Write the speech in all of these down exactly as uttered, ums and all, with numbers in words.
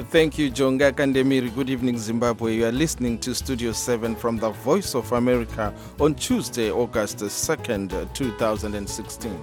Thank you, Jonga Kandemiri. Good evening, Zimbabwe. You are listening to Studio seven from the Voice of America on Tuesday, August second, two thousand sixteen.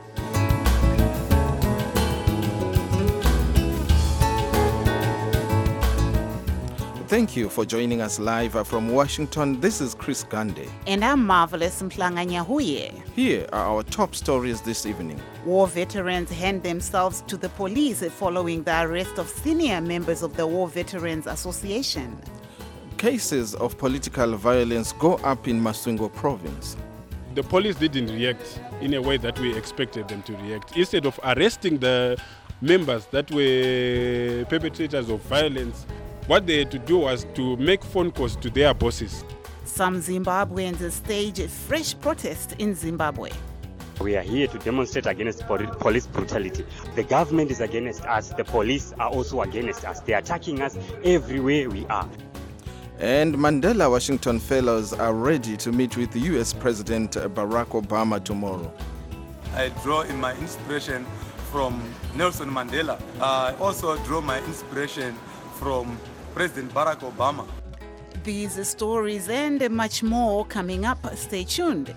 Thank you for joining us live from Washington. This is Chris Gande. And I'm Marvelous Mhlanga-Nyahuye. Here are our top stories this evening. War veterans hand themselves to the police following the arrest of senior members of the War Veterans Association. Cases of political violence go up in Masvingo province. The police didn't react in a way that we expected them to react. Instead of arresting the members that were perpetrators of violence, what they had to do was to make phone calls to their bosses. Some Zimbabweans stage a fresh protest in Zimbabwe. We are here to demonstrate against police brutality. The government is against us. The police are also against us. They are attacking us everywhere we are. And Mandela Washington Fellows are ready to meet with U S President Barack Obama tomorrow. I draw in my inspiration from Nelson Mandela. I also draw my inspiration from President Barack Obama. These stories and much more coming up. Stay tuned.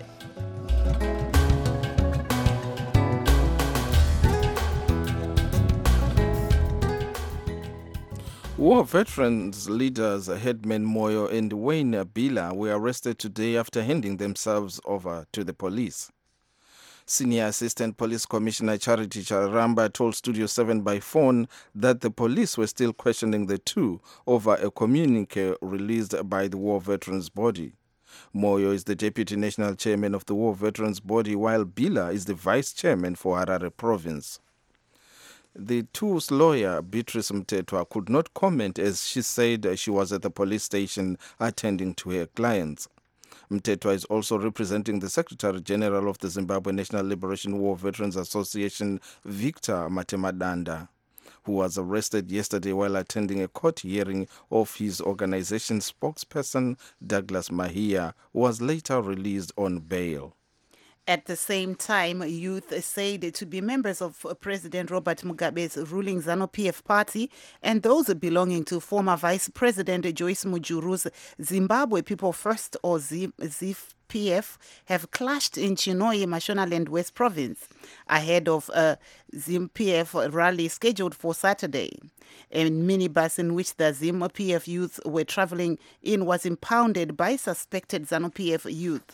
War veterans leaders Headman Moyo and Wayne Bila were arrested today after handing themselves over to the police. Senior Assistant Police Commissioner Charity Charamba told Studio seven by phone that the police were still questioning the two over a communique released by the War Veterans Body. Moyo is the Deputy National Chairman of the War Veterans Body, while Bila is the Vice Chairman for Harare Province. The two's lawyer, Beatrice Mtetwa, could not comment as she said she was at the police station attending to her clients. Mtetwa is also representing the Secretary General of the Zimbabwe National Liberation War Veterans Association, Victor Matemadanda, who was arrested yesterday while attending a court hearing of his organization's spokesperson, Douglas Mahia, who was later released on bail. At the same time, youth said to be members of President Robert Mugabe's ruling ZANU-P F party and those belonging to former Vice President Joyce Mujuru's Zimbabwe People First or Z I P F have clashed in Chinhoyi, Mashonaland West Province ahead of a Z I P F rally scheduled for Saturday. A minibus in which the Z I P F youth were traveling in was impounded by suspected ZANU-P F youth.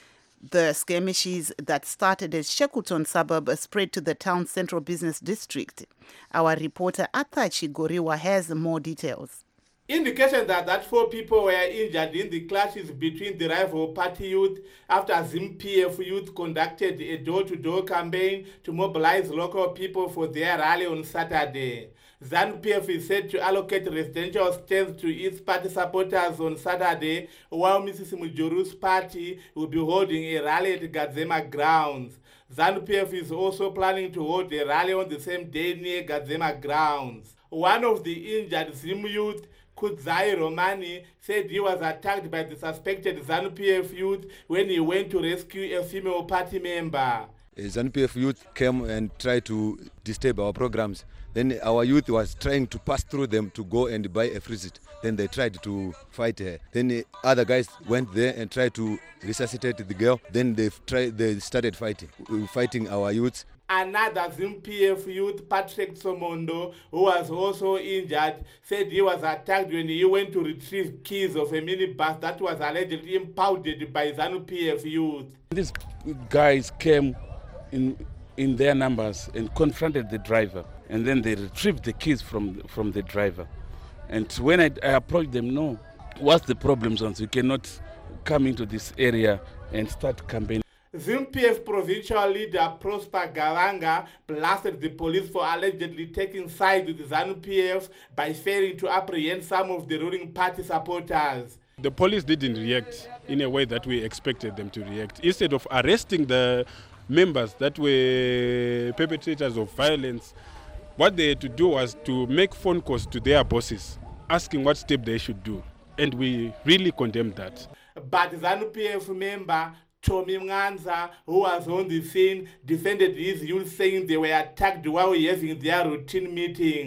The skirmishes that started at Shackleton suburb spread to the town's central business district. Our reporter Arthur Chigoriwa has more details. Indication that, that four people were injured in the clashes between the rival party youth after Z I P F youth conducted a door-to-door campaign to mobilize local people for their rally on Saturday. ZANU-P F is said to allocate residential stands to its party supporters on Saturday, while Missus Mujuru's party will be holding a rally at Gadzema grounds. ZANU-P F is also planning to hold a rally on the same day near Gadzema grounds. One of the injured Z I M youth, Kudzai Romani, said he was attacked by the suspected ZANU-P F youth when he went to rescue a female party member. ZANU-P F youth came and tried to disturb our programs. Then our youth was trying to pass through them to go and buy a visit. Then they tried to fight her. Then the other guys went there and tried to resuscitate the girl. Then they tried. They started fighting, fighting our youths. Another Z I P F youth, Patrick Somondo, who was also injured, said he was attacked when he went to retrieve keys of a minibus that was allegedly impounded by ZANU-P F youth. These guys came in in their numbers and confronted the driver, and then they retrieved the keys from from the driver. And when I, I approached them, no, what's the problem, since you cannot come into this area and start campaigning? Z I P F provincial leader Prosper Galanga blasted the police for allegedly taking sides with ZANU-P F by failing to apprehend some of the ruling party supporters. The police didn't react in a way that we expected them to react. Instead of arresting the members that were perpetrators of violence, what they had to do was to make phone calls to their bosses, asking what step they should do. And we really condemned that. But ZANU-P F member Tommy Mwanza, who was on the scene, defended his youth, saying they were attacked while having their routine meetings.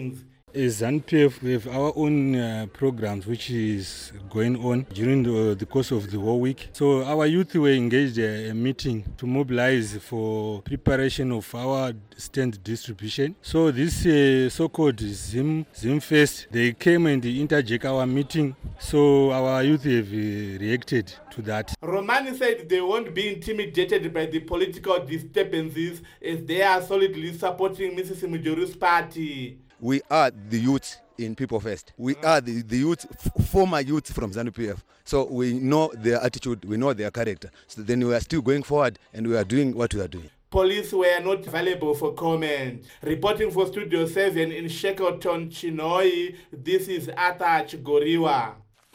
As ZANU-P F, we have our own uh, programs which is going on during the, the course of the whole week. So our youth were engaged a, a meeting to mobilize for preparation of our stand distribution. So this uh, so-called Zim, Zim Fest, they came and interject our meeting. So our youth have uh, reacted to that. Romani said they won't be intimidated by the political disturbances as they are solidly supporting Missus Mujuru's party. We are the youth in People First. We are the, the youth, f- former youth from ZANU-P F. So we know their attitude, we know their character. So then we are still going forward and we are doing what we are doing. Police were not available for comment. Reporting for Studio seven in Shackleton, Chinhoyi, this is Arthur Chigoriwa.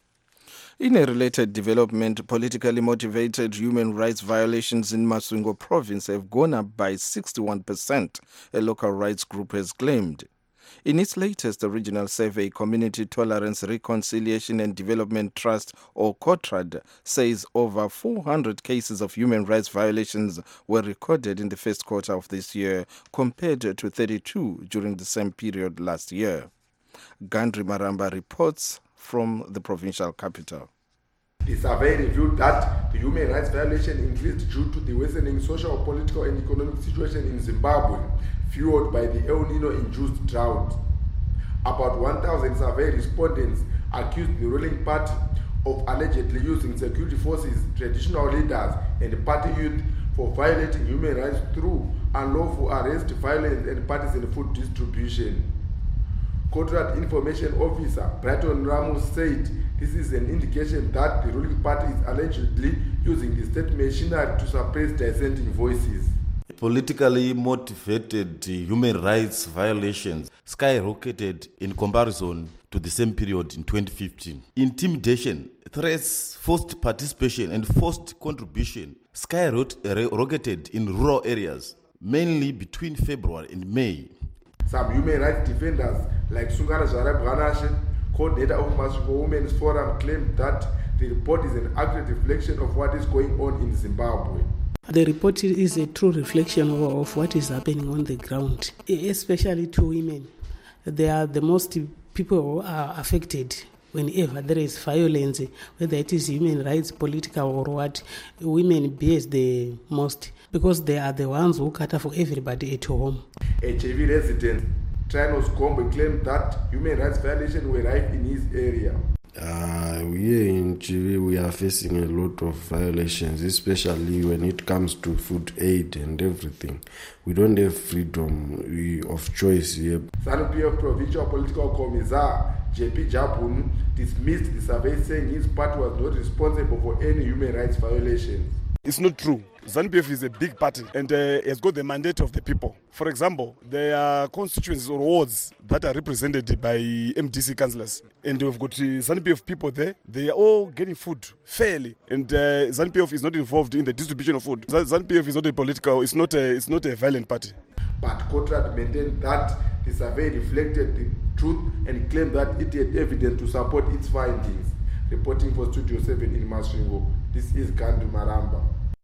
In a related development, politically motivated human rights violations in Masvingo province have gone up by sixty-one percent, a local rights group has claimed. In its latest regional survey, Community Tolerance, Reconciliation and Development Trust, or COTRAD, says over four hundred cases of human rights violations were recorded in the first quarter of this year, compared to thirty-two during the same period last year. Gandri Maramba reports from the provincial capital. The survey revealed that the human rights violation increased due to the worsening social, political and economic situation in Zimbabwe, fueled by the El Nino-induced drought. About one thousand survey respondents accused the ruling party of allegedly using security forces, traditional leaders and party youth for violating human rights through unlawful arrest, violence and partisan food distribution. COTRAD Information Officer Brighton Ramos said this is an indication that the ruling party is allegedly using the state machinery to suppress dissenting voices. Politically motivated human rights violations skyrocketed in comparison to the same period in twenty fifteen. Intimidation, threats, forced participation and forced contribution skyrocketed in rural areas, mainly between February and May. Some human rights defenders like Sungana Jarab Ghanashe, coordinator of Masvingo Women's Forum, claimed that the report is an accurate reflection of what is going on in Zimbabwe. The report is a true reflection of what is happening on the ground, especially to women. They are the most people who are affected whenever there is violence, whether it is human rights, political or what. Women bear the most because they are the ones who cater for everybody at home. H I V resident Trinos Kombe claimed that human rights violations were rife in his area. Uh, here in Chile, we are facing a lot of violations, especially when it comes to food aid and everything. We don't have freedom of choice here. ZANU-P F Provincial Political Commissar J P Jabun dismissed the survey, saying his party was not responsible for any human rights violations. It's not true. ZANU-P F is a big party and uh, has got the mandate of the people. For example, there are constituencies or wards that are represented by M D C councillors, and we've got uh, ZANU-P F people there. They are all getting food fairly, and uh, ZANU-P F is not involved in the distribution of food. ZANU-P F is not a political, it's not a, it's not a violent party. But COTRAD maintained that the survey reflected the truth and claimed that it had evidence to support its findings. Reporting for Studio seven in Masvingo, this is Gandhi Maramba.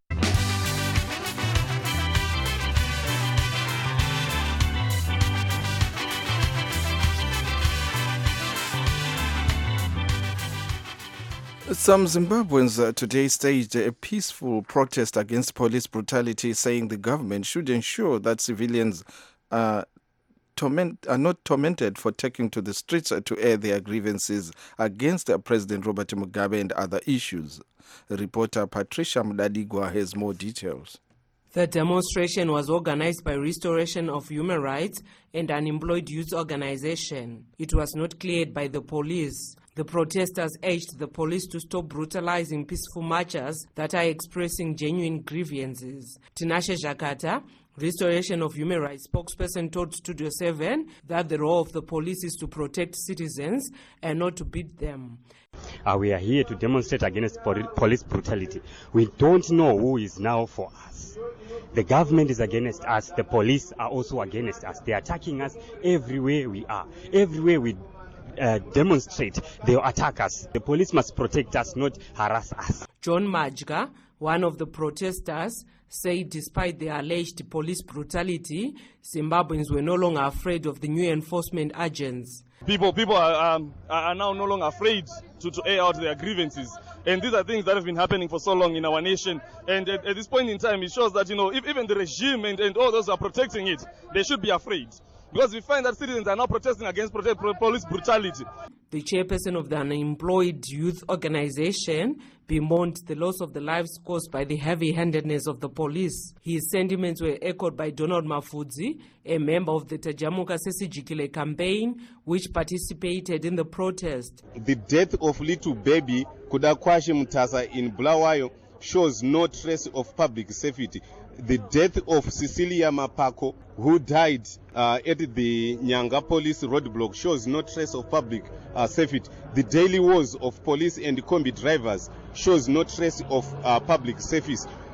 Some Zimbabweans uh, today staged a peaceful protest against police brutality, saying the government should ensure that civilians uh, torment, are not tormented for taking to the streets to air their grievances against uh, President Robert Mugabe and other issues. Reporter Patricia Mdadigwa has more details. The demonstration was organized by Restoration of Human Rights and Unemployed Youth Organization. It was not cleared by the police. The protesters urged the police to stop brutalizing peaceful marchers that are expressing genuine grievances. Tinashe Jakata, Restoration of Human Rights spokesperson, told Studio seven that the role of the police is to protect citizens and not to beat them. Uh, we are here to demonstrate against police brutality. We don't know who is now for us. The government is against us. The police are also against us. They are attacking us everywhere we are. Everywhere we Uh, demonstrate, they will attack us. The police must protect us, not harass us. John Majga, one of the protesters, said despite the alleged police brutality, Zimbabweans were no longer afraid of the new enforcement agents. People, people are, um, are now no longer afraid to, to air out their grievances. And these are things that have been happening for so long in our nation. And at, at this point in time, it shows that, you know, if even the regime and, and all those who are protecting it, they should be afraid. Because we find that citizens are now protesting against protect, police brutality. The chairperson of the Unemployed Youth Organization bemoaned the loss of the lives caused by the heavy-handedness of the police. His sentiments were echoed by Donald Mafudzi, a member of the Tajamuka Sesijikile campaign, which participated in the protest. The death of little baby Kudakwashi Mutasa in Bulawayo shows no trace of public safety. The death of Cecilia Mapako, who died uh, at the Nyanga police roadblock, shows no trace of public uh, safety. The daily woes of police and combi drivers shows no trace of uh, public safety.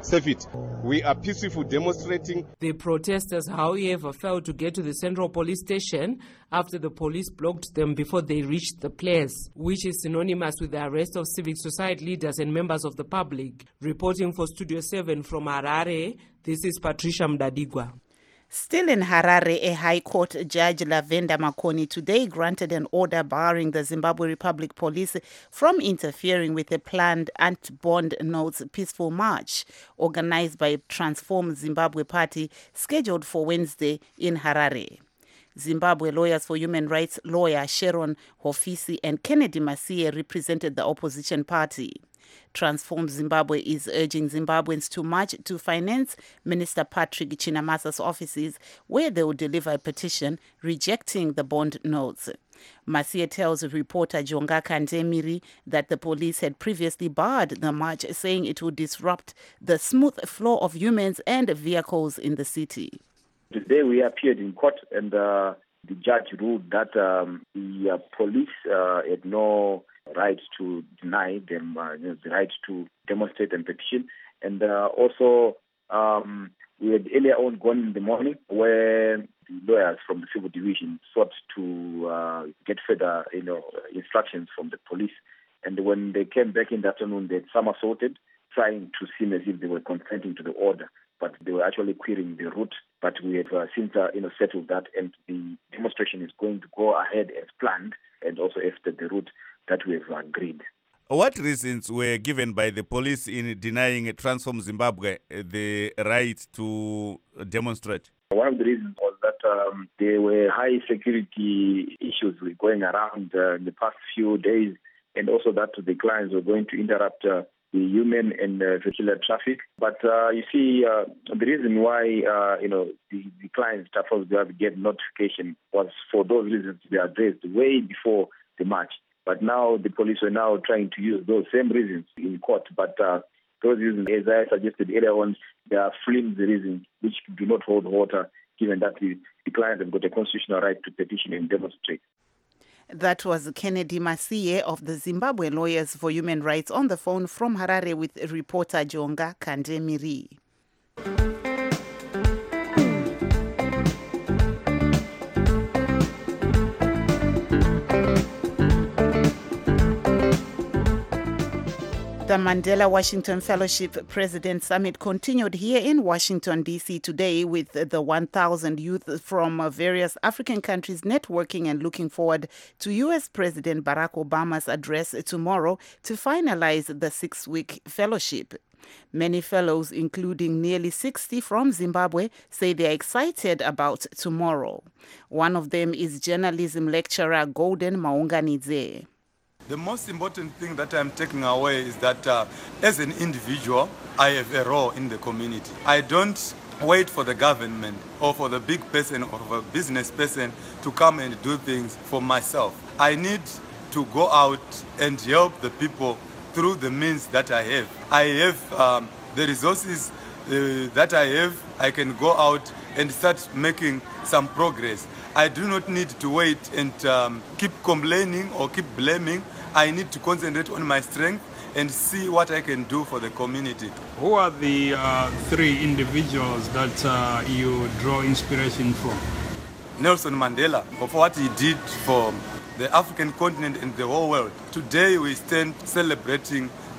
We are peaceful demonstrating. The protesters, however, failed to get to the central police station after the police blocked them before they reached the place, which is synonymous with the arrest of civic society leaders and members of the public. Reporting for Studio seven from Harare, this is Patricia Mdadigwa. Still in Harare, a High Court Judge Lavenda Makoni today granted an order barring the Zimbabwe Republic Police from interfering with a planned anti-bond notes peaceful march organized by Transform Zimbabwe Party scheduled for Wednesday in Harare. Zimbabwe Lawyers for Human Rights lawyer Sharon Hofisi and Kennedy Masie represented the opposition party. Transform Zimbabwe is urging Zimbabweans to march to Finance Minister Patrick Chinamasa's offices, where they will deliver a petition rejecting the bond notes. Masie tells reporter Jonga Kandemiri that the police had previously barred the march, saying it would disrupt the smooth flow of humans and vehicles in the city. Today we appeared in court and uh, the judge ruled that um, the uh, police uh, had no right to deny them uh, the right to demonstrate and petition. And uh, also um, we had earlier on gone in the morning where the lawyers from the civil division sought to uh, get further you know, instructions from the police. And when they came back in the afternoon, they had somersaulted, trying to seem as if they were consenting to the order, but they were actually querying the route. But we have uh, since uh, you know, settled that, and the demonstration is going to go ahead as planned, and also after the route that we have agreed. What reasons were given by the police in denying Transform Zimbabwe the right to demonstrate? One of the reasons was that um, there were high security issues going around uh, in the past few days, and also that the clients were going to interrupt uh, the human and uh, vehicular traffic. But uh, you see, uh, the reason why uh, you know the, the clients Transform Zimbabwe gave notification was for those reasons to be addressed way before the march. But now the police are now trying to use those same reasons in court. But uh, those reasons, as I suggested earlier on, they are flimsy reasons which do not hold water, given that the, the clients have got a constitutional right to petition and demonstrate. That was Kennedy Masie of the Zimbabwe Lawyers for Human Rights on the phone from Harare with reporter Jonga Kandemiri. The Mandela Washington Fellowship President Summit continued here in Washington, D C today with the one thousand youth from various African countries networking and looking forward to U S President Barack Obama's address tomorrow to finalize the six-week fellowship. Many fellows, including nearly sixty from Zimbabwe, say they are excited about tomorrow. One of them is journalism lecturer Golden Maunganidze. The most important thing that I'm taking away is that uh, as an individual, I have a role in the community. I don't wait for the government or for the big person or for a business person to come and do things for myself. I need to go out and help the people through the means that I have. I have um, the resources uh, that I have. I can go out and start making some progress. I do not need to wait and um, keep complaining or keep blaming. I need to concentrate on my strength and see what I can do for the community. Who are the uh, three individuals that uh, you draw inspiration from? Nelson Mandela, for what he did for the African continent and the whole world. Today we stand celebrating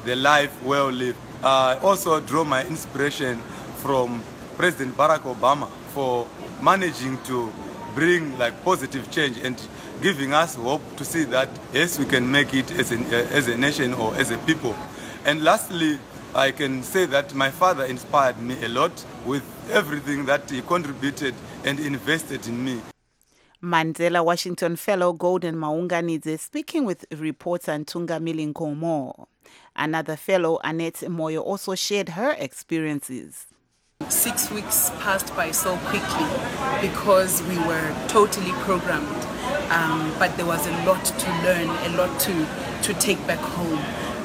the life well lived. I also draw my inspiration from President Barack Obama for managing to bring like positive change and giving us hope to see that yes, we can make it as a, as a nation or as a people. And lastly, I can say that my father inspired me a lot with everything that he contributed and invested in me. Mandela Washington Fellow Golden Maunganidze speaking with reporter Ntungamili Nkomo. Another fellow, Annette Moyo, also shared her experiences. Six weeks passed by so quickly because we were totally programmed, um, but there was a lot to learn, a lot to, to take back home.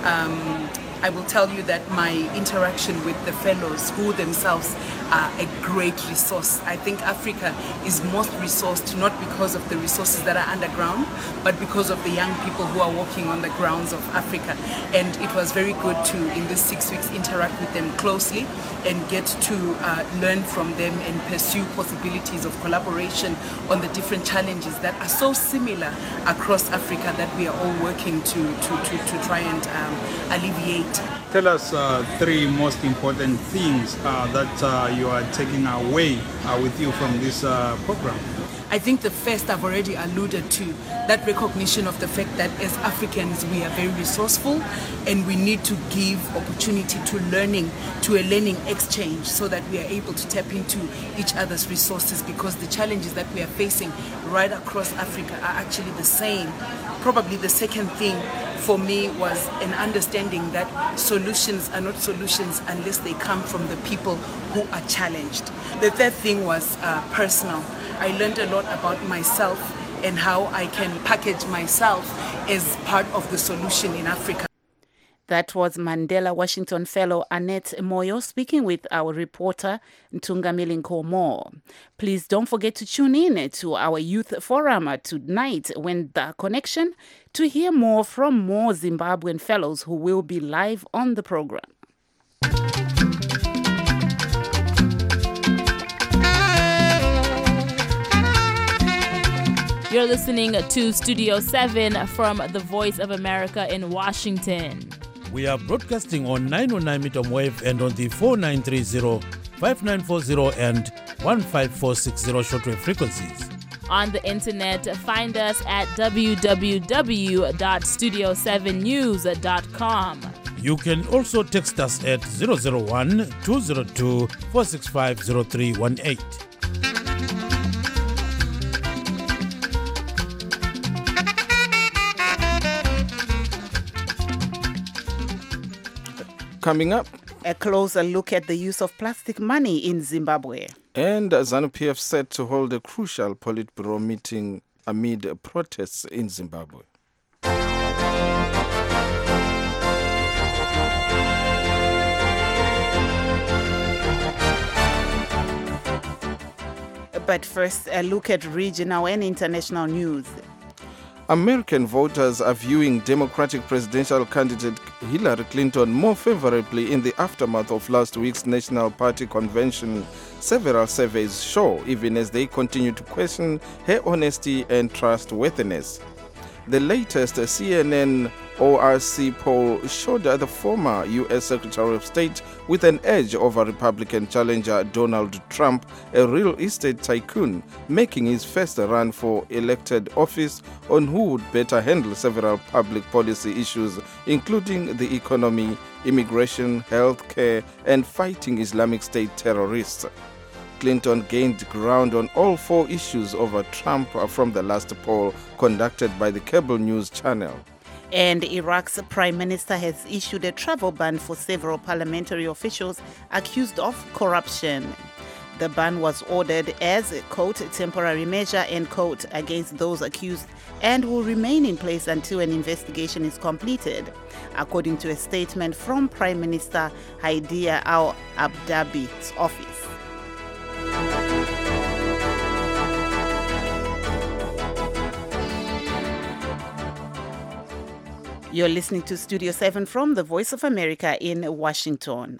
Um, I will tell you that my interaction with the fellows, who themselves are a great resource. I think Africa is most resourced not because of the resources that are underground, but because of the young people who are walking on the grounds of Africa. And it was very good to, in these six weeks, interact with them closely and get to uh, learn from them and pursue possibilities of collaboration on the different challenges that are so similar across Africa that we are all working to, to, to, to try and um, alleviate. Tell us uh, three most important things uh, that uh, you are taking away uh, with you from this uh, program. I think the first I've already alluded to, that recognition of the fact that as Africans we are very resourceful and we need to give opportunity to learning, to a learning exchange so that we are able to tap into each other's resources, because the challenges that we are facing right across Africa are actually the same. Probably the second thing for me was an understanding that solutions are not solutions unless they come from the people who are challenged. The third thing was uh, personal. I learned a lot about myself and how I can package myself as part of the solution in Africa. That was Mandela Washington Fellow Annette Moyo speaking with our reporter Ntungamili Nkomo. Please don't forget to tune in to our youth forum tonight when The Connection to hear more from more Zimbabwean fellows who will be live on the program. You're listening to Studio seven from the Voice of America in Washington. We are broadcasting on nine oh nine meter wave and on the four nine three zero, five nine four zero and one five four six zero shortwave frequencies. On the internet, find us at w w w dot studio seven news dot com. You can also text us at zero zero one, two zero two, four six five zero three one eight. Coming up, a closer look at the use of plastic money in Zimbabwe. And ZANU-P F set to hold a crucial Politburo meeting amid protests in Zimbabwe. But first, a look at regional and international news. American voters are viewing Democratic presidential candidate Hillary Clinton more favorably in the aftermath of last week's National Party convention, several surveys show, even as they continue to question her honesty and trustworthiness. The latest C N N O R C poll showed the former U S Secretary of State with an edge over Republican challenger Donald Trump, a real estate tycoon, making his first run for elected office on who would better handle several public policy issues, including the economy, immigration, health care, and fighting Islamic State terrorists. Clinton gained ground on all four issues over Trump from the last poll conducted by the cable news channel. And Iraq's prime minister has issued a travel ban for several parliamentary officials accused of corruption. The ban was ordered as a quote temporary measure end quote against those accused and will remain in place until an investigation is completed, according to a statement from Prime Minister Haider al-Abadi's office. You're listening to Studio seven from the Voice of America in Washington.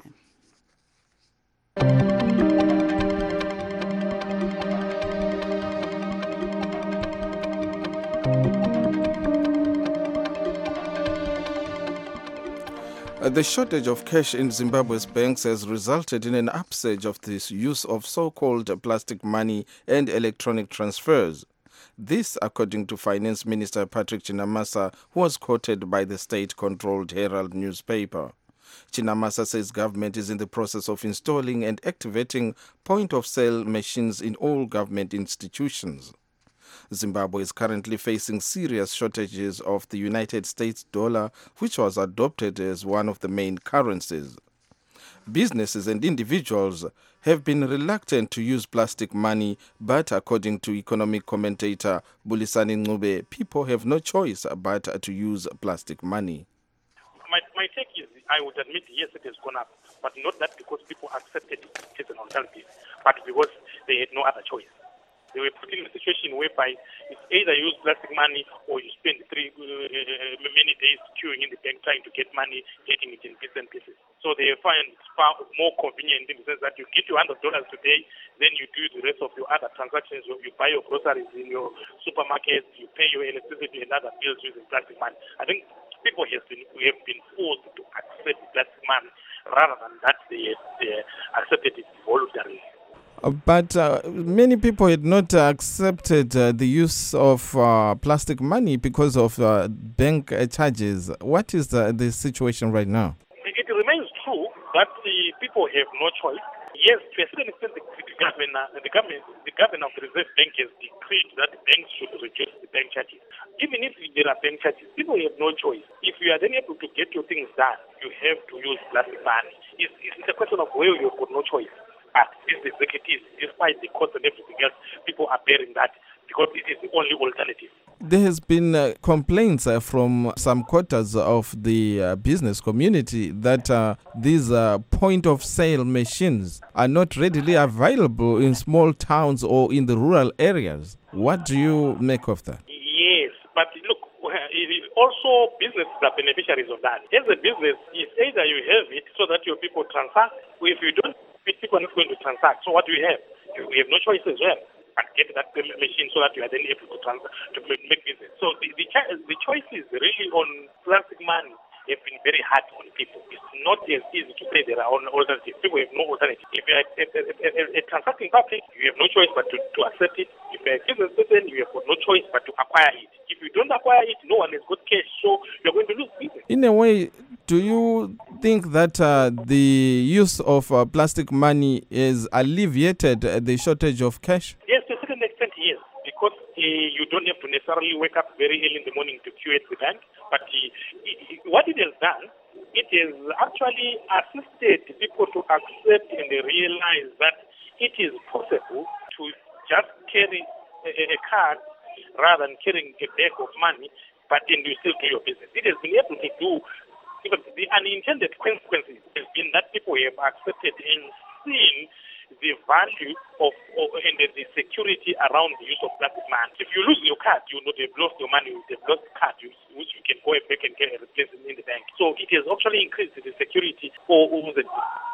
Uh, The shortage of cash in Zimbabwe's banks has resulted in an upsurge of this use of so-called plastic money and electronic transfers. This, according to Finance Minister Patrick Chinamasa, who was quoted by the state-controlled Herald newspaper. Chinamasa says government is in the process of installing and activating point-of-sale machines in all government institutions. Zimbabwe is currently facing serious shortages of the United States dollar, which was adopted as one of the main currencies. Businesses and individuals have been reluctant to use plastic money, but according to economic commentator Bulisani Ncube, people have no choice but to use plastic money. My, my take is, I would admit, yes, it has gone up, but not that because people accepted it as an alternative, but because they had no other choice. They were put in a situation whereby it's either you use plastic money or you spend three uh, many days queuing in the bank trying to get money, getting it in bits and pieces. So they find it far more convenient in the sense that you get your one hundred dollars today, then you do the rest of your other transactions. You buy your groceries in your supermarket, you pay your electricity and other bills using plastic money. I think people have been, have been forced to accept plastic money rather than that they, they accepted it voluntarily. Uh, But uh, many people had not uh, accepted uh, the use of uh, plastic money because of uh, bank uh, charges. What is the, the situation right now? It remains true that the people have no choice. Yes, to a certain extent, the, the, governor, the, government, the governor of the Reserve Bank has decreed that the banks should reduce the bank charges. Even if there are bank charges, people have no choice. If you are then able to get your things done, you have to use plastic money. It's, it's a question of where you've got no choice. But these executives, despite the cost and everything else, people are bearing that because it is the only alternative. There has been uh, complaints uh, from some quarters of the uh, business community that uh, these uh, point-of-sale machines are not readily available in small towns or in the rural areas. What do you make of that? Yes, but look, it is also businesses are beneficiaries of that. As a business, it's either you have it so that your people transact, or if you don't, people are not going to transact. So what do we have? We have no choice as well. But get that machine so that you are then able to transact, to make business. So the, the, the choices really on plastic money have been very hard on people. It's not as easy to say there are alternatives. People have no alternative. If you are a, a, a, a transacting public, you have no choice but to, to accept it. If you are a business person, you have got no choice but to acquire it. If you don't acquire it, no one has got cash, so you're going to lose business. In a way, do you think that uh, the use of uh, plastic money is alleviated uh, the shortage of cash? Yes, to a certain extent, yes, because uh, you don't have to necessarily wake up very early in the morning to queue at the bank. But uh, it, what it has done, it has actually assisted people to accept and realize that it is possible to just carry a, a card rather than carrying a bag of money, but then you still do your business. It has been able to do, because the unintended consequences has been that people have accepted and seen the value of, of and the, the security around the use of plastic money. If you lose your card, you would have lost your money, you would have lost the card, you, which you can go back and get a replacement in the bank. So it has actually increased the security for the,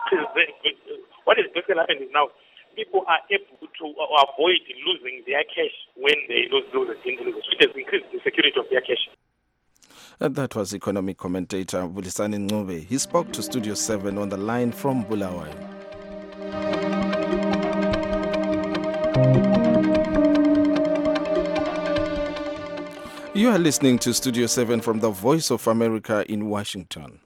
what is basically happening is now people are able to avoid losing their cash when they lose those things. It has increased the security of their cash. Uh, that was economic commentator Bulisani Ncube. He spoke to Studio seven on the line from Bulawayo. You are listening to Studio seven from the Voice of America in Washington.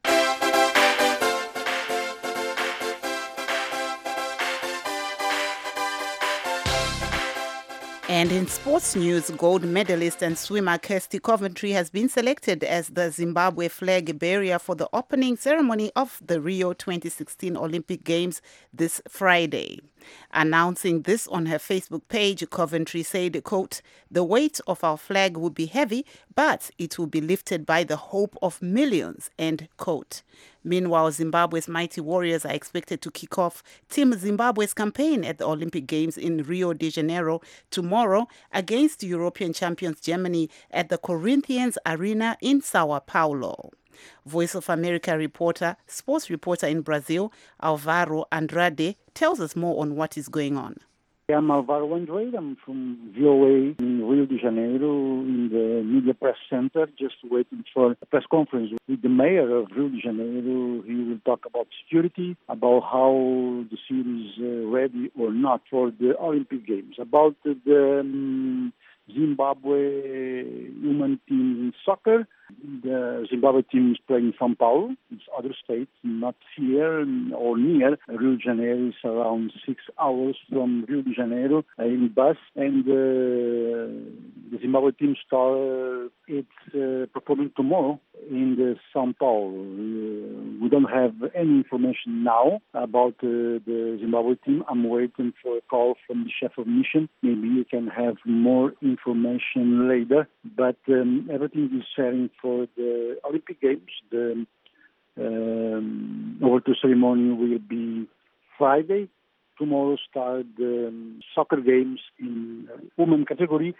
And in sports news, gold medalist and swimmer Kirsty Coventry has been selected as the Zimbabwe flag bearer for the opening ceremony of the Rio twenty sixteen Olympic Games this Friday. Announcing this on her Facebook page, Coventry said, quote, "The weight of our flag will be heavy, but it will be lifted by the hope of millions," end quote. Meanwhile, Zimbabwe's mighty warriors are expected to kick off Team Zimbabwe's campaign at the Olympic Games in Rio de Janeiro tomorrow against European champions Germany at the Corinthians Arena in Sao Paulo. Voice of America reporter, sports reporter in Brazil, Alvaro Andrade, tells us more on what is going on. I'm Alvaro Andrade. I'm from V O A in Rio de Janeiro in the Media Press Center, just waiting for a press conference with the mayor of Rio de Janeiro. He will talk about security, about how the city is uh, ready or not for the Olympic Games, about the um, Zimbabwe women team in soccer. The Zimbabwe team is playing in São Paulo. It's other states, not here or near. Rio de Janeiro is around six hours from Rio de Janeiro uh, in bus. And uh, the Zimbabwe team start its uh, performing tomorrow in the São Paulo. Uh, we don't have any information now about uh, the Zimbabwe team. I'm waiting for a call from the chef of mission. Maybe you can have more information later. But um, everything is sharing for the Olympic Games. The um, overture ceremony will be Friday. Tomorrow start the um, soccer games in uh, women category.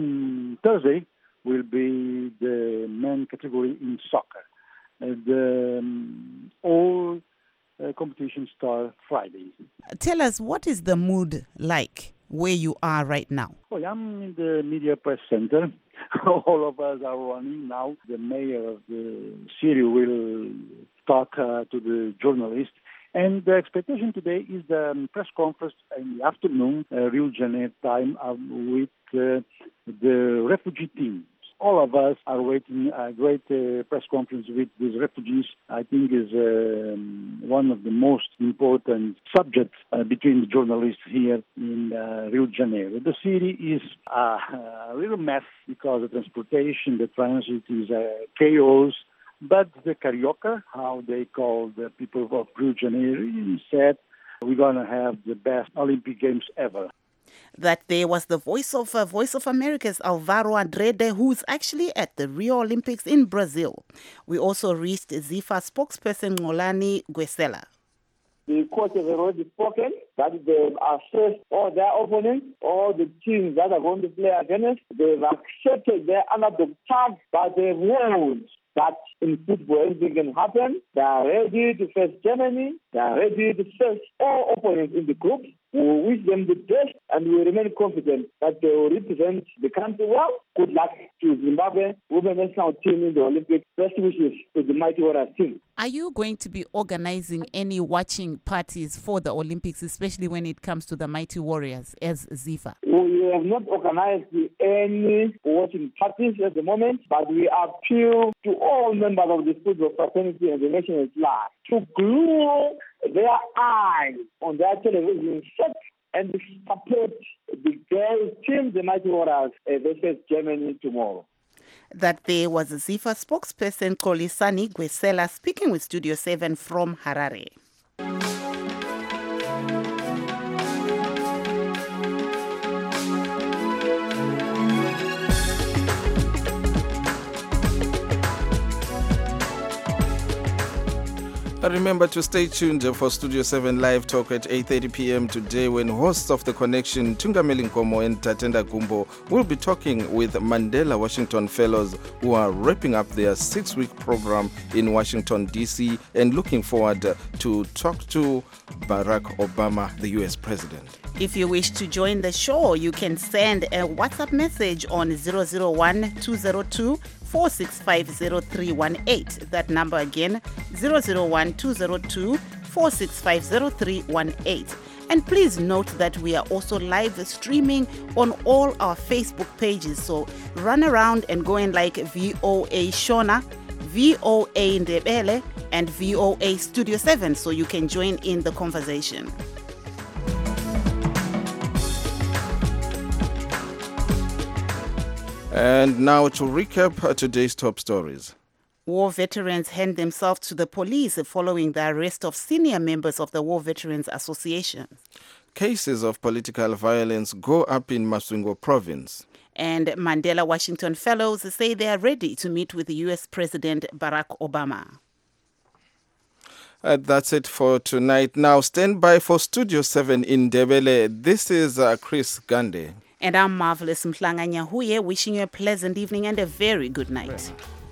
In Thursday will be the men category in soccer. Uh, the um, all uh, competitions start Friday. Tell us, what is the mood like where you are right now? Well, I'm in the Media Press Center. All of us are running now. The mayor of the city will talk uh, to the journalists. And the expectation today is the um, press conference in the afternoon, uh, Rio de Janeiro time, uh, with uh, the refugee teams. All of us are waiting a great uh, press conference with these refugees. I think is um, one of the most important subjects uh, between the journalists here in uh, Rio de Janeiro. The city is uh, a little mess because the transportation, the transit is uh, chaos. But the Carioca, how they call the people of Rio de Janeiro, said we're going to have the best Olympic Games ever. That there was the voice of uh, Voice of America's Alvaro Andrade, who's actually at the Rio Olympics in Brazil. We also reached ZIFA spokesperson Ngolani Gwesela. The coach has already spoken that they've assessed all their opponents, all the teams that are going to play against. They've accepted their underdog tag, but they've warned that in football anything can happen. They are ready to face Germany. They are ready to face all opponents in the group. We wish them the best and we remain confident that they will represent the country well. Good luck to Zimbabwe women national team in the Olympics. Best wishes to the Mighty Warriors team. Are you going to be organizing any watching parties for the Olympics, especially when it comes to the Mighty Warriors as ZIFA? We have not organized any watching parties at the moment, but we appeal to all members of the football fraternity and the nation at large to glue their eyes on their television set and support the girls team, the Mighty Warriors, uh, versus Germany tomorrow. That there was a ZIFA spokesperson, Kolisani Gwesela, speaking with Studio seven from Harare. Remember to stay tuned for Studio seven Live Talk at eight thirty p.m. today, when hosts of The Connection, Tungameli Nkomo and Tatenda Gumbo, will be talking with Mandela Washington Fellows, who are wrapping up their six-week program in Washington, D C, and looking forward to talk to Barack Obama, the U S President. If you wish to join the show, you can send a WhatsApp message on zero zero one two zero two four six five zero three one eight. That number again, zero zero one two zero two four six five zero three one eight. And please note that we are also live streaming on all our Facebook pages. So run around and go and like V O A Shona, V O A Ndebele, and V O A Studio seven so you can join in the conversation. And now to recap today's top stories. War veterans hand themselves to the police following the arrest of senior members of the War Veterans Association. Cases of political violence go up in Masvingo province. And Mandela Washington Fellows say they are ready to meet with the U S President Barack Obama. Uh, that's it for tonight. Now stand by for Studio seven in Ndebele. This is uh, Chris Gande. And I'm Marvelous Mhlanga Nyahuye, wishing you a pleasant evening and a very good night. Right.